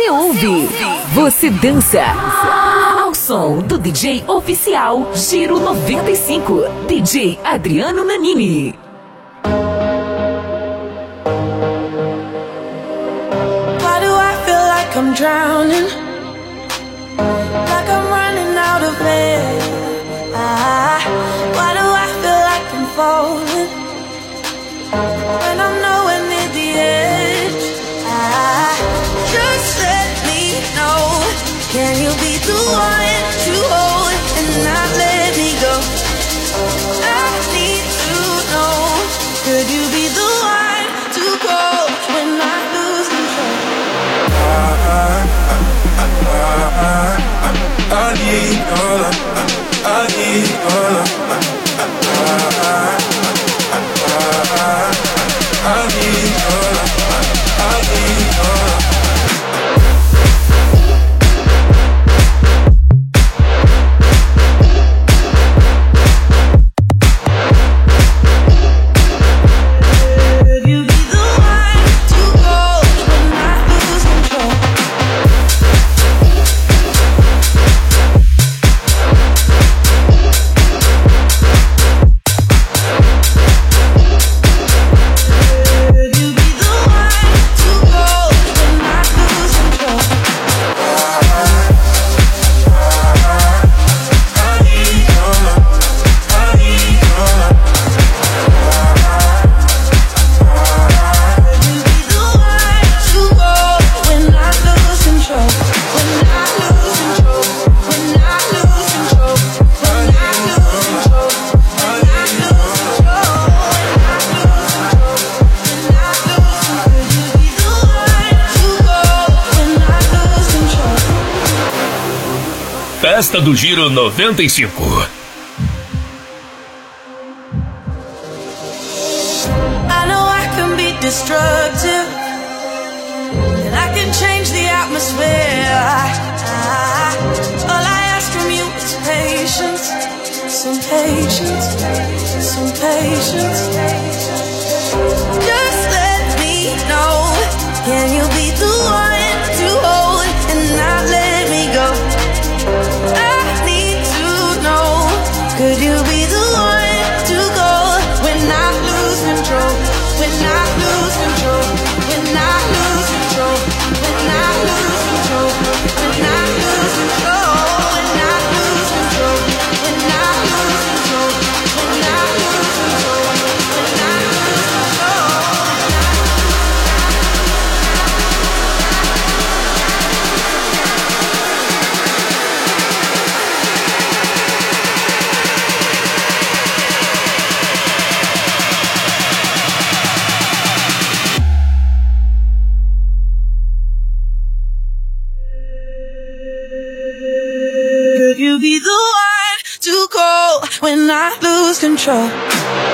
Você ouve, você dança. Ao som do DJ oficial Giro 95, DJ Adriano Nanini. Why do I feel like I'm drowning? Like I'm running out of air. Why do I feel like I'm falling when I'm nowhere near the edge? Just let me know. Can you be the one to hold and not let me go? I need to know. Could you be the one to go when I lose control? I need your love. I need your love. I need your love. I need your love. Festa do Giro 95. I know I can be destructive, and I can change the atmosphere. All I ask from you is patience, some patience, some patience. Just let me know. Can you be the one to hold and not let me go? I need to know. Could you be the one to go when I lose control? When I lose control? When I lose control? When I lose control? When I lose control? When I lose control? When I lose control? When I lose control? When I lose control? Could you be the one to call when I lose control?